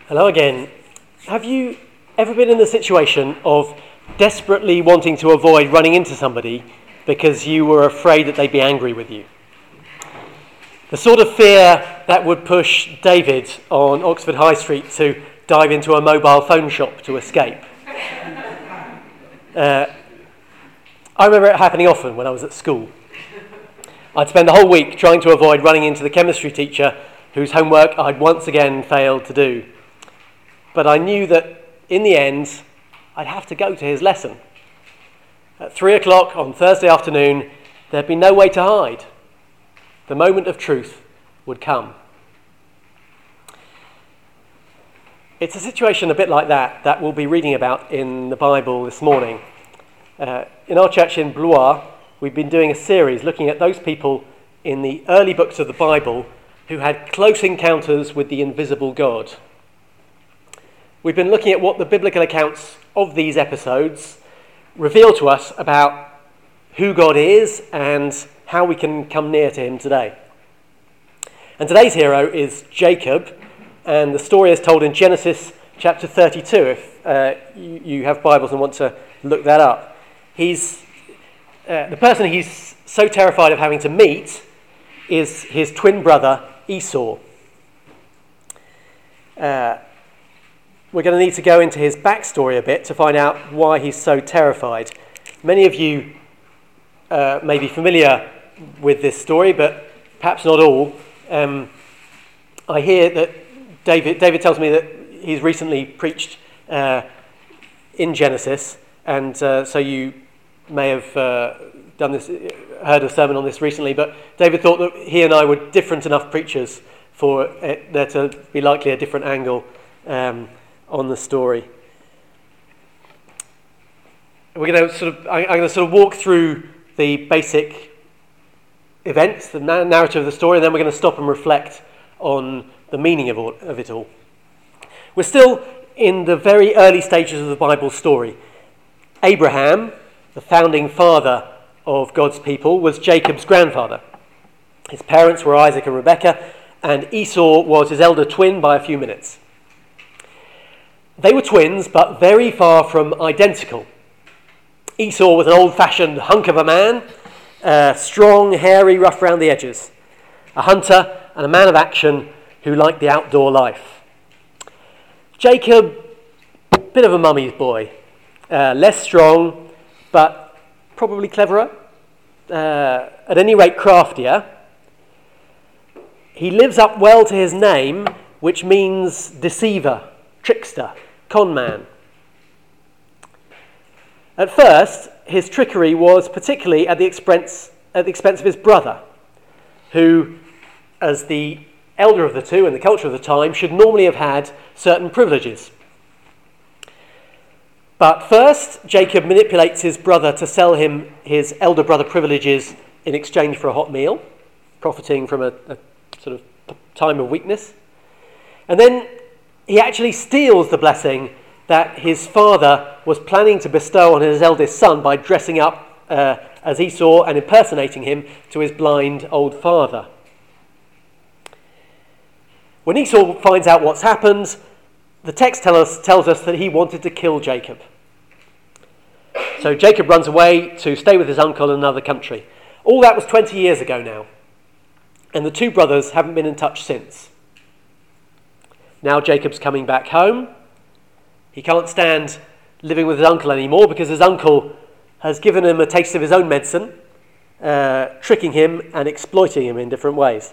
Hello again. Have you ever been in the situation of desperately wanting to avoid running into somebody because you were afraid that they'd be angry with you? The sort of fear that would push David on Oxford High Street to dive into a mobile phone shop to escape. I remember it happening often when I was at school. I'd spend the whole week trying to avoid running into the chemistry teacher whose homework I'd once again failed to do. But I knew that in the end, I'd have to go to his lesson. At 3 o'clock on Thursday afternoon, there'd be no way to hide. The moment of truth would come. It's a situation a bit like that we'll be reading about in the Bible this morning. In our church in Blois, we've been doing a series looking at those people in the early books of the Bible who had close encounters with the invisible God. We've been looking at what the biblical accounts of these episodes reveal to us about who God is and how we can come near to him today. And today's hero is Jacob, and the story is told in Genesis chapter 32, if you have Bibles and want to look that up. He's the person he's so terrified of having to meet is his twin brother Esau. We're going to need to go into his backstory a bit to find out why he's so terrified. Many of you may be familiar with this story, but perhaps not all. I hear that David tells me that he's recently preached in Genesis, and so you may have heard a sermon on this recently, but David thought that he and I were different enough preachers for there to be likely a different angle on the story. I'm going to walk through the basic events, the narrative of the story, and then we're going to stop and reflect on the meaning of it all. We're still in the very early stages of the Bible story. Abraham, the founding father of God's people, was Jacob's grandfather. His parents were Isaac and Rebekah, and Esau was his elder twin by a few minutes. They were twins, but very far from identical. Esau was an old-fashioned hunk of a man, strong, hairy, rough around the edges, a hunter and a man of action who liked the outdoor life. Jacob, bit of a mummy's boy, less strong, but probably cleverer, at any rate craftier. He lives up well to his name, which means deceiver, trickster, con man. At first, his trickery was particularly at the expense of his brother, who, as the elder of the two in the culture of the time, should normally have had certain privileges. But first, Jacob manipulates his brother to sell him his elder brother privileges in exchange for a hot meal, profiting from a sort of time of weakness. And then he actually steals the blessing that his father was planning to bestow on his eldest son by dressing up as Esau and impersonating him to his blind old father. When Esau finds out what's happened, the text tells us that he wanted to kill Jacob. So Jacob runs away to stay with his uncle in another country. All that was 20 years ago now, and the two brothers haven't been in touch since. Now Jacob's coming back home. He can't stand living with his uncle anymore because his uncle has given him a taste of his own medicine, tricking him and exploiting him in different ways.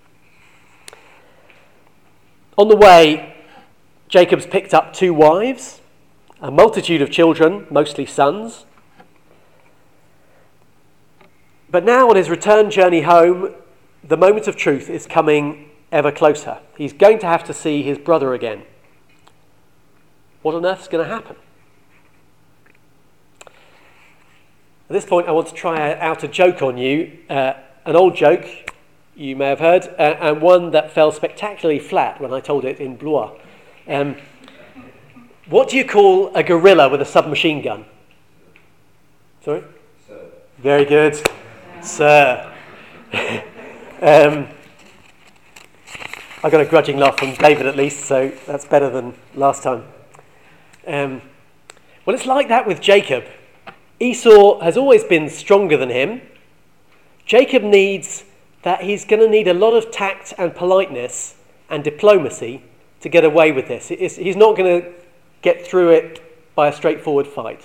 On the way, Jacob's picked up 2 wives, a multitude of children, mostly sons. But now on his return journey home, the moment of truth is coming ever closer. He's going to have to see his brother again. What on earth is going to happen? At this point, I want to try out a joke on you, an old joke you may have heard, and one that fell spectacularly flat when I told it in Blois. What do you call a gorilla with a submachine gun? Sorry? Sir. Very good. Sir. I got a grudging laugh from David at least, so that's better than last time. Well, it's like that with Jacob. Esau has always been stronger than him. Jacob he's going to need a lot of tact and politeness and diplomacy to get away with this. He's not going to get through it by a straightforward fight.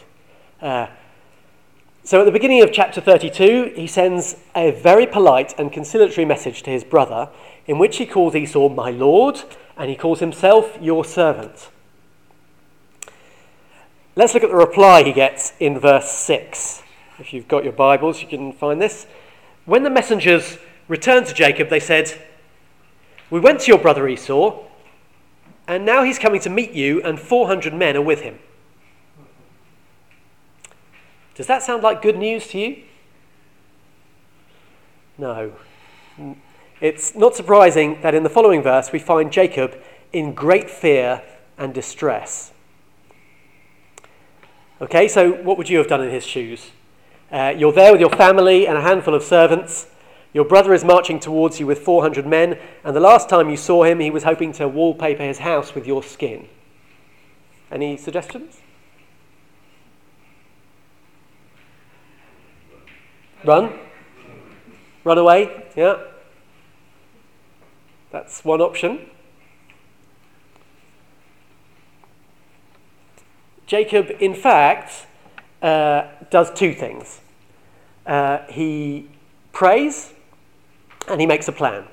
So at the beginning of chapter 32, he sends a very polite and conciliatory message to his brother, in which he calls Esau my lord, and he calls himself your servant. Let's look at the reply he gets in verse 6. If you've got your Bibles, you can find this. When the messengers returned to Jacob, they said, "We went to your brother Esau, and now he's coming to meet you, and 400 men are with him." Does that sound like good news to you? No. It's not surprising that in the following verse we find Jacob in great fear and distress. Okay, so what would you have done in his shoes? You're there with your family and a handful of servants. Your brother is marching towards you with 400 men, and the last time you saw him, he was hoping to wallpaper his house with your skin. Any suggestions? Run? Run away? Yeah. That's one option. Jacob, in fact, does two things. He prays and he makes a plan.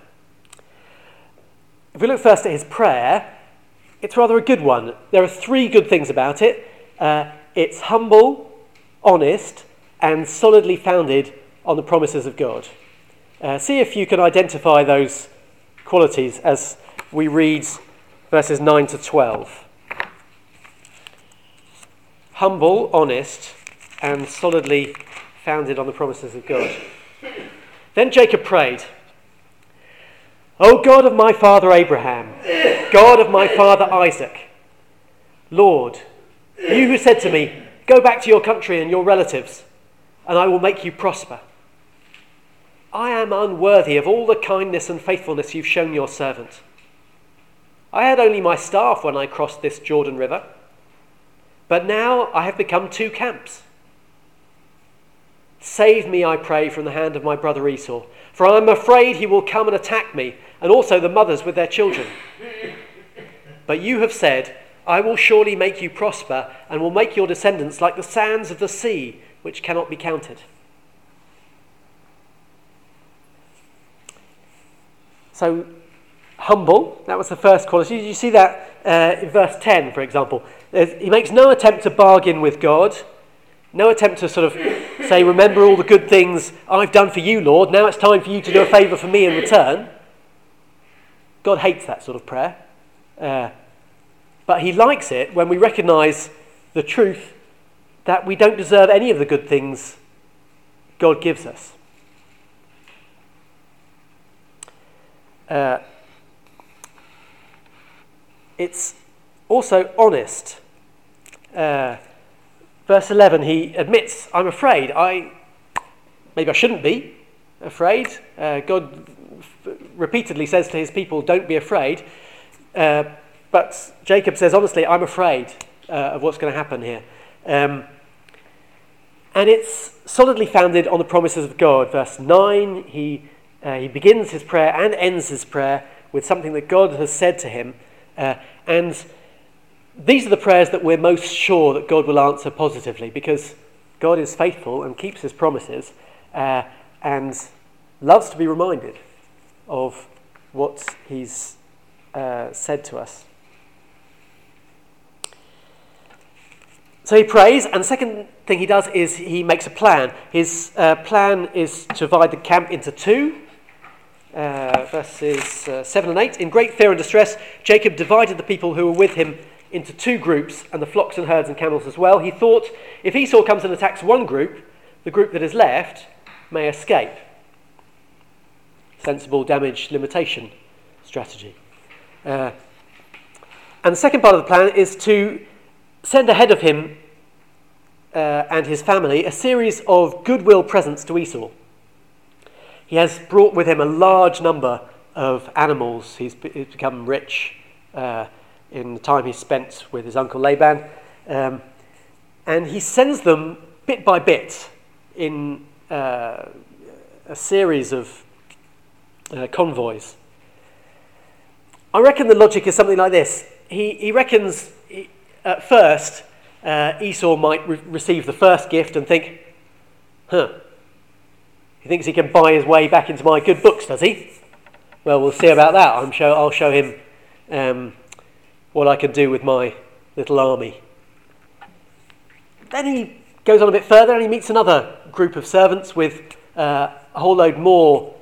If we look first at his prayer, it's rather a good one. There are three good things about it. It's humble, honest, and solidly founded on the promises of God. See if you can identify those qualities as we read verses 9 to 12. Humble, honest, and solidly founded on the promises of God. Then Jacob prayed, "O God of my father Abraham, God of my father Isaac, Lord, you who said to me, 'Go back to your country and your relatives, and I will make you prosper.' I am unworthy of all the kindness and faithfulness you've shown your servant. I had only my staff when I crossed this Jordan River, but now I have become two camps. Save me, I pray, from the hand of my brother Esau, for I am afraid he will come and attack me, and also the mothers with their children. But you have said, 'I will surely make you prosper, and will make your descendants like the sands of the sea, which cannot be counted.'" So, humble, that was the first quality. You see that in verse 10, for example. He makes no attempt to bargain with God, no attempt to sort of say, "Remember all the good things I've done for you, Lord, now it's time for you to do a favour for me in return." God hates that sort of prayer. But he likes it when we recognise the truth that we don't deserve any of the good things God gives us. It's also honest. Verse 11, he admits, "I'm afraid. Maybe I shouldn't be afraid." God repeatedly says to his people, "Don't be afraid." But Jacob says, honestly, "I'm afraid of what's going to happen here." And it's solidly founded on the promises of God. Verse 9, he begins his prayer and ends his prayer with something that God has said to him. And these are the prayers that we're most sure that God will answer positively, because God is faithful and keeps his promises and loves to be reminded of what he's said to us. So he prays, and the second thing he does is he makes a plan. His plan is to divide the camp into two. Verses 7 and 8. "In great fear and distress, Jacob divided the people who were with him into two groups, and the flocks and herds and camels as well. He thought, if Esau comes and attacks one group, the group that is left may escape." Sensible damage limitation strategy. And the second part of the plan is to send ahead of him and his family a series of goodwill presents to Esau. He has brought with him a large number of animals. He's become rich in the time he spent with his uncle Laban. And he sends them bit by bit in a series of convoys. I reckon the logic is something like this. He reckons at first Esau might receive the first gift and think, he thinks he can buy his way back into my good books, does he? Well, we'll see about that. I'll show him what I can do with my little army. Then he goes on a bit further and he meets another group of servants with a whole load more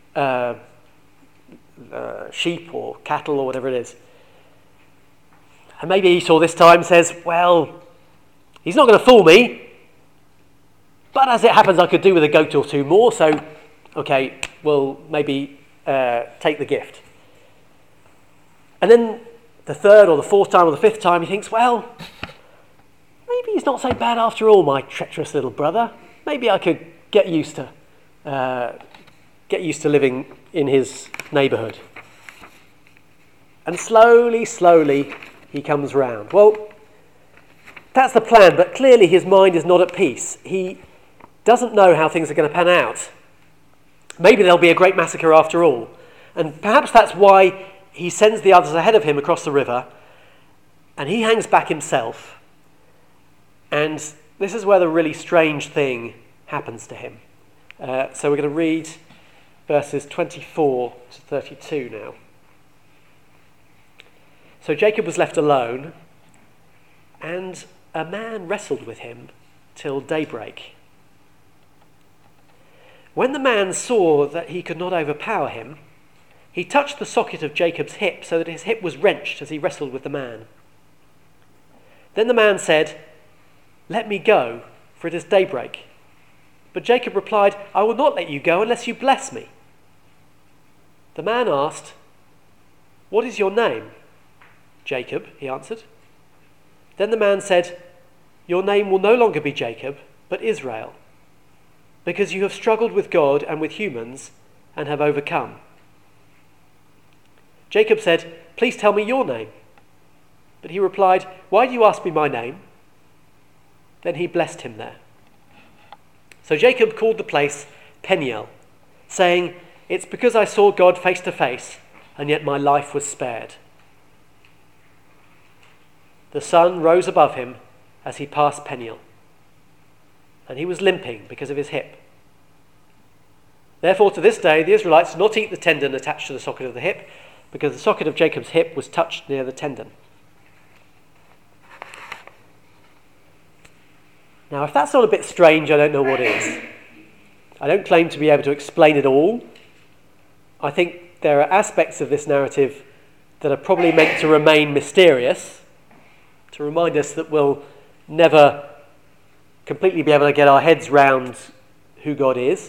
sheep or cattle or whatever it is. And maybe Esau this time says, well, he's not going to fool me, but as it happens I could do with a goat or two more, so okay, we'll maybe take the gift. And then the third or the fourth time or the fifth time he thinks, well, maybe he's not so bad after all, my treacherous little brother. Maybe I could get used to living in his neighbourhood. And slowly he comes round. Well, that's the plan, but clearly his mind is not at peace. He doesn't know how things are going to pan out. Maybe there'll be a great massacre after all. And perhaps that's why he sends the others ahead of him across the river, and he hangs back himself. And this is where the really strange thing happens to him. So we're going to read verses 24 to 32 now. So Jacob was left alone, and a man wrestled with him till daybreak. When the man saw that he could not overpower him, he touched the socket of Jacob's hip so that his hip was wrenched as he wrestled with the man. Then the man said, "Let me go, for it is daybreak." But Jacob replied, "I will not let you go unless you bless me." The man asked, "What is your name?" "Jacob," he answered. Then the man said, "Your name will no longer be Jacob, but Israel, because you have struggled with God and with humans and have overcome." Jacob said, "Please tell me your name." But he replied, "Why do you ask me my name?" Then he blessed him there. So Jacob called the place Peniel, saying, "It's because I saw God face to face, and yet my life was spared." The sun rose above him as he passed Peniel, and he was limping because of his hip. Therefore, to this day, the Israelites do not eat the tendon attached to the socket of the hip, because the socket of Jacob's hip was touched near the tendon. Now, if that's not a bit strange, I don't know what is. I don't claim to be able to explain it all. I think there are aspects of this narrative that are probably meant to remain mysterious, to remind us that we'll never completely be able to get our heads round who God is.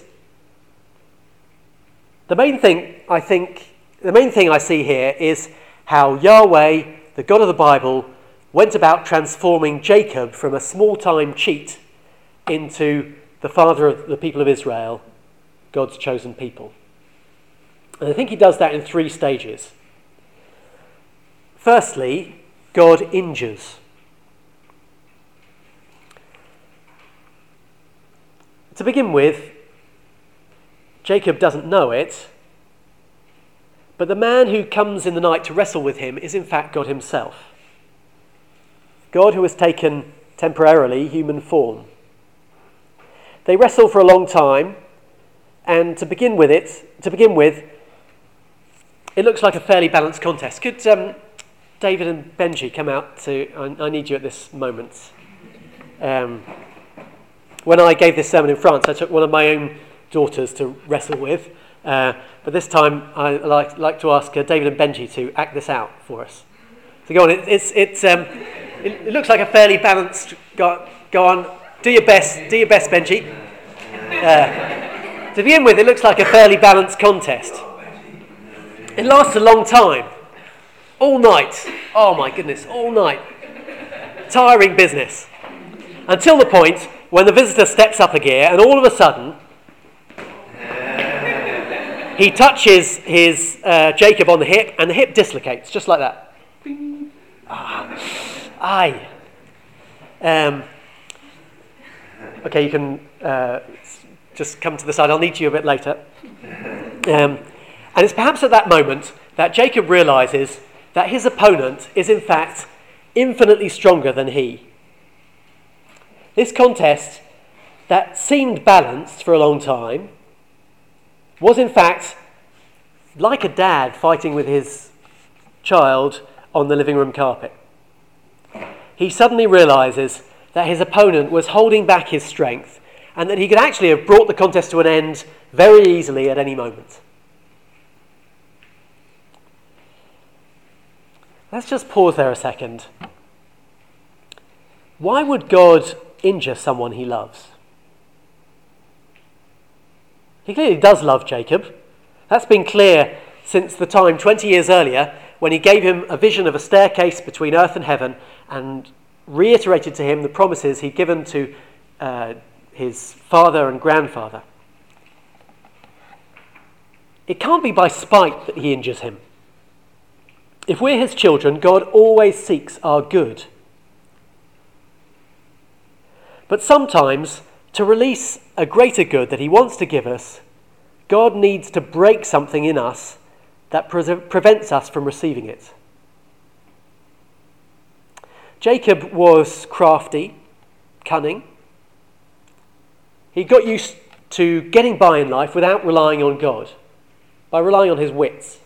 The main thing I see here is how Yahweh, the God of the Bible, went about transforming Jacob from a small-time cheat into the father of the people of Israel, God's chosen people. And I think he does that in 3 stages. Firstly, God injures. To begin with, Jacob doesn't know it, but the man who comes in the night to wrestle with him is in fact God himself. God who has taken temporarily human form. They wrestle for a long time, and to begin with, it looks like a fairly balanced contest. Could David and Benji come out to... I need you at this moment. When I gave this sermon in France, I took one of my own daughters to wrestle with, but this time I like to ask David and Benji to act this out for us. So go on. It looks like a fairly balanced. Go on. Do your best, Benji. To begin with, it looks like a fairly balanced contest. It lasts a long time, all night. Oh my goodness, all night. Tiring business. Until the point when the visitor steps up a gear, and all of a sudden, he touches his Jacob on the hip, and the hip dislocates, just like that. Aye. Okay, you can just come to the side. I'll need you a bit later. And it's perhaps at that moment that Jacob realizes that his opponent is in fact infinitely stronger than he. This contest that seemed balanced for a long time was in fact like a dad fighting with his child on the living room carpet. He suddenly realizes that his opponent was holding back his strength and that he could actually have brought the contest to an end very easily at any moment. Let's just pause there a second. Why would God injure someone he loves? He clearly does love Jacob. That's been clear since the time 20 years earlier when he gave him a vision of a staircase between earth and heaven and reiterated to him the promises he'd given to his father and grandfather. It can't be by spite that he injures him. If we're his children, God always seeks our good. But sometimes, to release a greater good that he wants to give us, God needs to break something in us that prevents us from receiving it. Jacob was crafty, cunning. He got used to getting by in life without relying on God, by relying on his wits.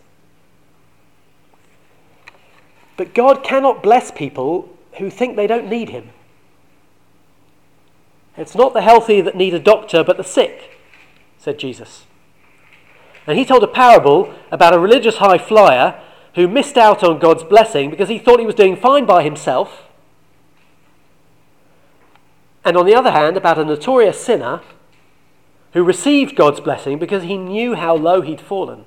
But God cannot bless people who think they don't need him. It's not the healthy that need a doctor, but the sick, said Jesus. And he told a parable about a religious high flyer who missed out on God's blessing because he thought he was doing fine by himself. And on the other hand, about a notorious sinner who received God's blessing because he knew how low he'd fallen.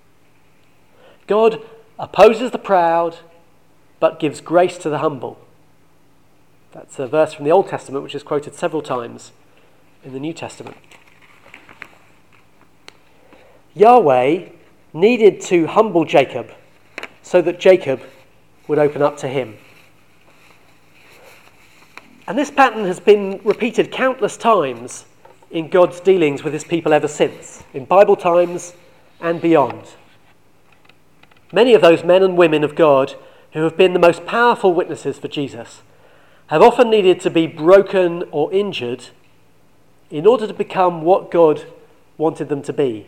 God opposes the proud, but gives grace to the humble. That's a verse from the Old Testament which is quoted several times in the New Testament. Yahweh needed to humble Jacob so that Jacob would open up to him. And this pattern has been repeated countless times in God's dealings with his people ever since, in Bible times and beyond. Many of those men and women of God who have been the most powerful witnesses for Jesus have often needed to be broken or injured in order to become what God wanted them to be.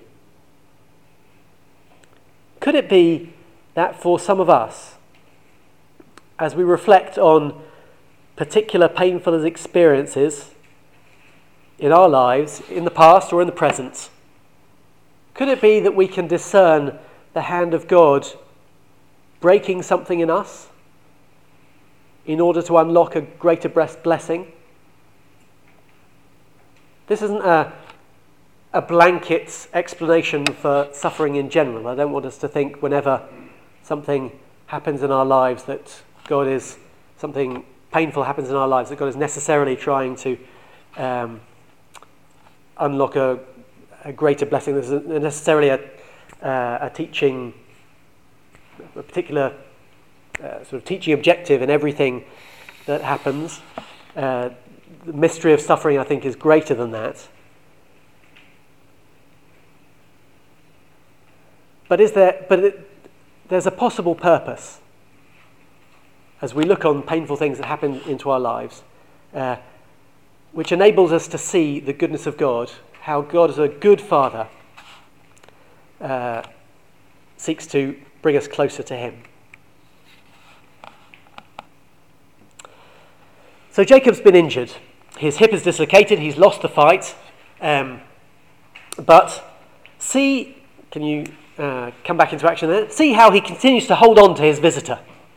Could it be that for some of us, as we reflect on particular painful experiences in our lives, in the past or in the present, could it be that we can discern the hand of God breaking something in us in order to unlock a greater blessing? This isn't a blanket explanation for suffering in general. I don't want us to think whenever something happens in our lives that God is, something painful happens in our lives, that God is necessarily trying to unlock a greater blessing. There's necessarily a teaching, a particular sort of teaching objective in everything that happens. The mystery of suffering, I think, is greater than that. But there's a possible purpose as we look on painful things that happen into our lives, which enables us to see the goodness of God, how God as a good Father seeks to bring us closer to him. So Jacob's been injured. His hip is dislocated. He's lost the fight. But see, can you come back into action there? See how he continues to hold on to his visitor.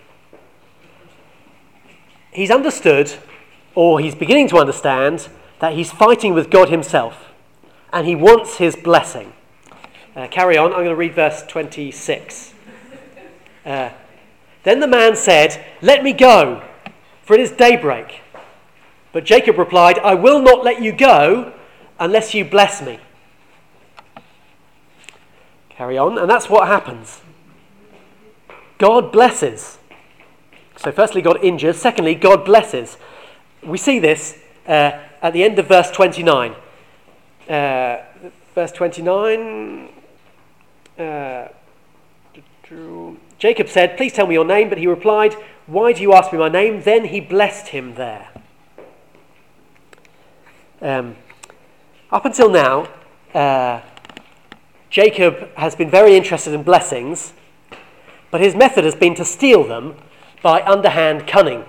He's understood, or he's beginning to understand, that he's fighting with God himself, and he wants his blessing. Carry on. I'm going to read verse 26. Then the man said, "Let me go, for it is daybreak." But Jacob replied, "I will not let you go unless you bless me." Carry on, and that's what happens. God blesses. So firstly, God injures. Secondly, God blesses. We see this at the end of verse 29. Verse 29, Jacob said, "Please tell me your name." But he replied, "Why do you ask me my name?" Then he blessed him there. Up until now, Jacob has been very interested in blessings, but his method has been to steal them by underhand cunning.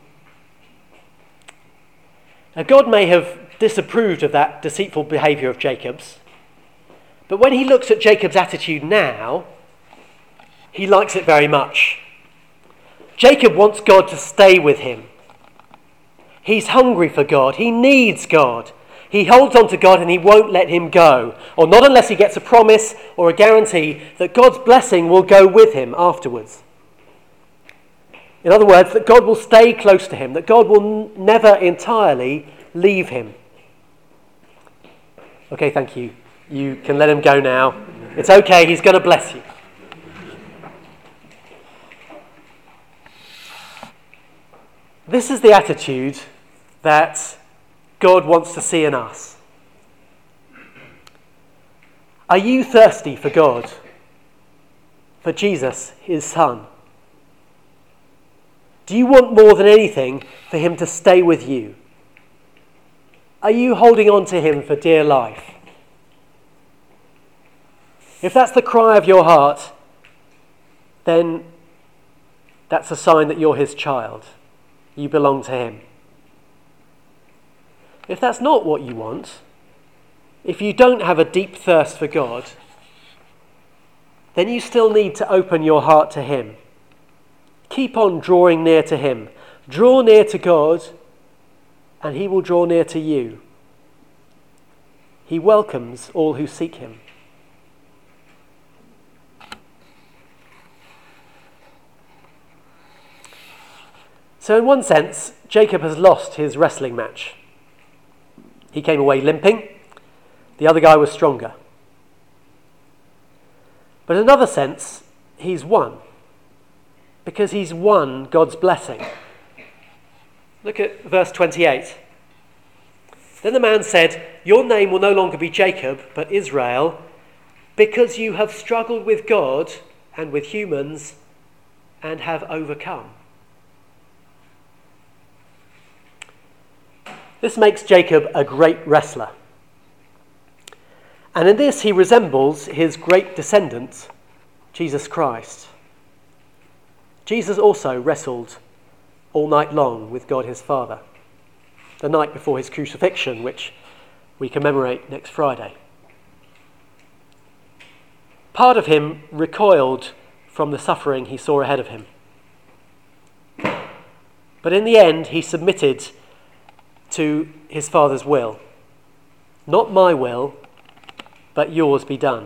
Now, God may have disapproved of that deceitful behaviour of Jacob's, but when he looks at Jacob's attitude now, he likes it very much. Jacob wants God to stay with him. He's hungry for God. He needs God. He holds on to God and he won't let him go, or not unless he gets a promise or a guarantee that God's blessing will go with him afterwards. In other words, that God will stay close to him, that God will never entirely leave him. Okay, thank you. You can let him go now. It's okay, he's going to bless you. This is the attitude that God wants to see in us. Are you thirsty for God? For Jesus, his Son? Do you want more than anything for him to stay with you? Are you holding on to him for dear life? If that's the cry of your heart, then that's a sign that you're his child. You belong to him. If that's not what you want, if you don't have a deep thirst for God, then you still need to open your heart to him. Keep on drawing near to him. Draw near to God, and he will draw near to you. He welcomes all who seek him. So in one sense, Jacob has lost his wrestling match. He came away limping. The other guy was stronger. But in another sense, he's won. Because he's won God's blessing. Look at verse 28. Then the man said, "Your name will no longer be Jacob, but Israel, because you have struggled with God and with humans and have overcome." This makes Jacob a great wrestler. And in this he resembles his great descendant, Jesus Christ. Jesus also wrestled all night long with God his Father, the night before his crucifixion, which we commemorate next Friday. Part of him recoiled from the suffering he saw ahead of him. But in the end, he submitted to his Father's will. Not my will, but yours be done.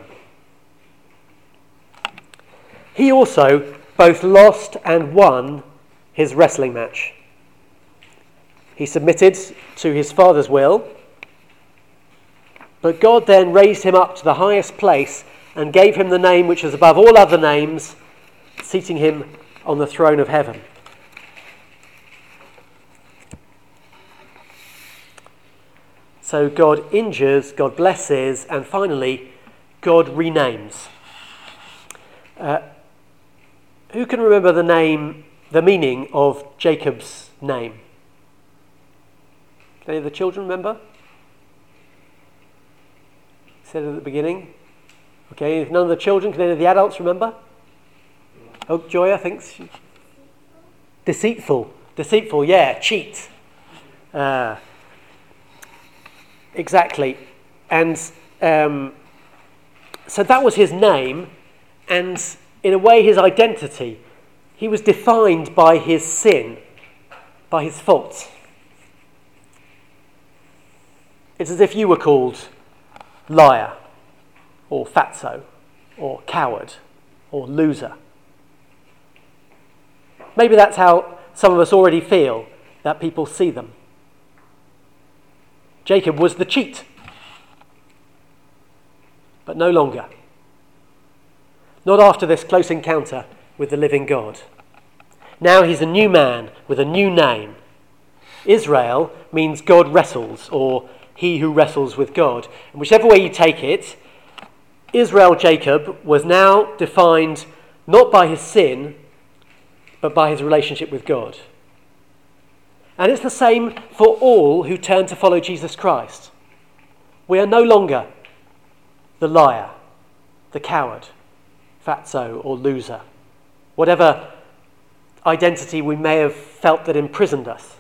He also both lost and won his wrestling match. He submitted to his Father's will, but God then raised him up to the highest place and gave him the name which is above all other names, seating him on the throne of heaven. So God injures, God blesses, and finally, God renames. Who can remember the meaning of Jacob's name? Can any of the children remember? Said it at the beginning. Okay, if none of the children, can any of the adults remember? Oh, Joy, I think. Deceitful, yeah, cheat. Exactly. And so that was his name, and in a way his identity. He was defined by his sin, by his faults. It's as if you were called liar, or fatso, or coward, or loser. Maybe that's how some of us already feel, that people see them. Jacob was the cheat, but no longer. not after this close encounter with the living God. Now he's a new man with a new name. Israel means God wrestles, or he who wrestles with God. And whichever way you take it, Israel, Jacob, was now defined not by his sin, but by his relationship with God. And it's the same for all who turn to follow Jesus Christ. We are no longer the liar, the coward, fatso or loser, whatever identity we may have felt that imprisoned us.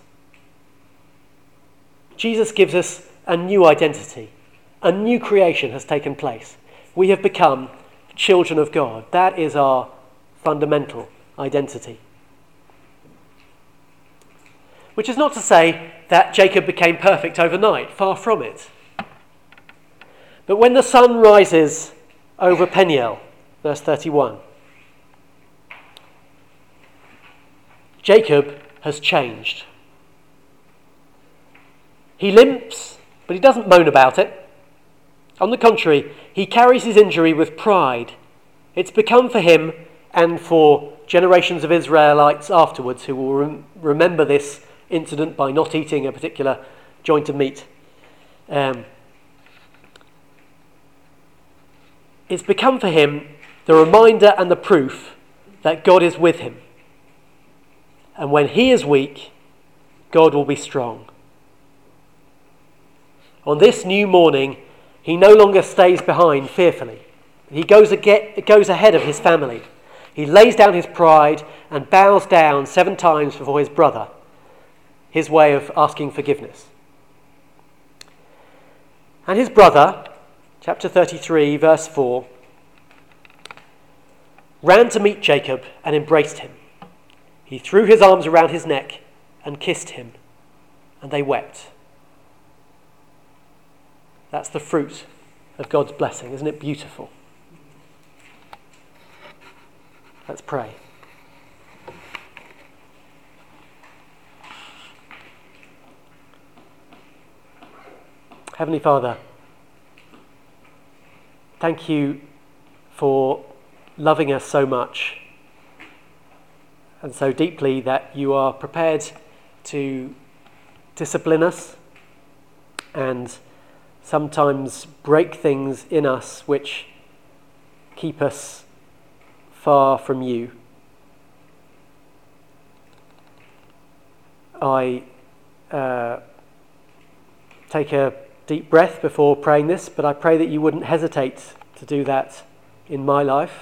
Jesus gives us a new identity. A new creation has taken place. We have become children of God. That is our fundamental identity. Which is not to say that Jacob became perfect overnight, far from it. But when the sun rises over Peniel, verse 31, Jacob has changed. He limps, but he doesn't moan about it. On the contrary, he carries his injury with pride. It's become for him, and for generations of Israelites afterwards who will remember this incident by not eating a particular joint of meat. It's become for him the reminder and the proof that God is with him. And when he is weak, God will be strong. On this new morning, he no longer stays behind fearfully. He goes ahead of his family. He lays down his pride and bows down 7 times before his brother, his way of asking forgiveness. And his brother, chapter 33, verse 4, ran to meet Jacob and embraced him. He threw his arms around his neck and kissed him, and they wept. That's the fruit of God's blessing. Isn't it beautiful? Let's pray. Heavenly Father, thank you for loving us so much and so deeply that you are prepared to discipline us and sometimes break things in us which keep us far from you. I take a deep breath before praying this, but I pray that you wouldn't hesitate to do that in my life.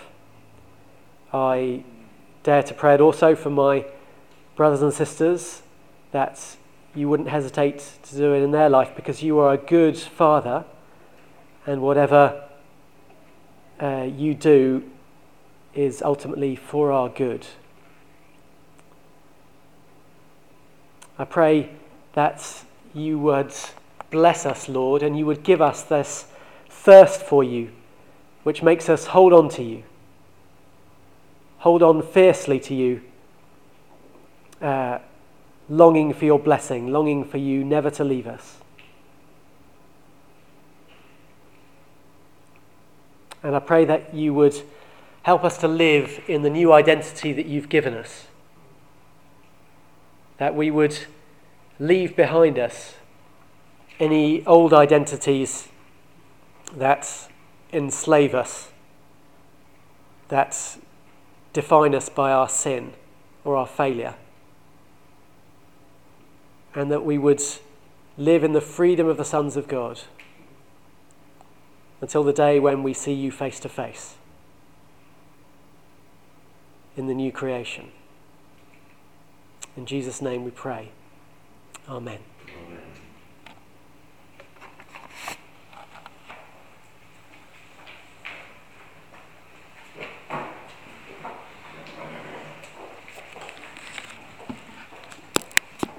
I dare to pray it also for my brothers and sisters, that you wouldn't hesitate to do it in their life, because you are a good Father, and whatever you do is ultimately for our good. I pray that you would bless us, Lord, and you would give us this thirst for you, which makes us hold on to you, hold on fiercely to you, longing for your blessing, longing for you never to leave us. And I pray that you would help us to live in the new identity that you've given us, that we would leave behind us any old identities that enslave us, that define us by our sin or our failure, and that we would live in the freedom of the sons of God until the day when we see you face to face in the new creation. In Jesus' name we pray. Amen.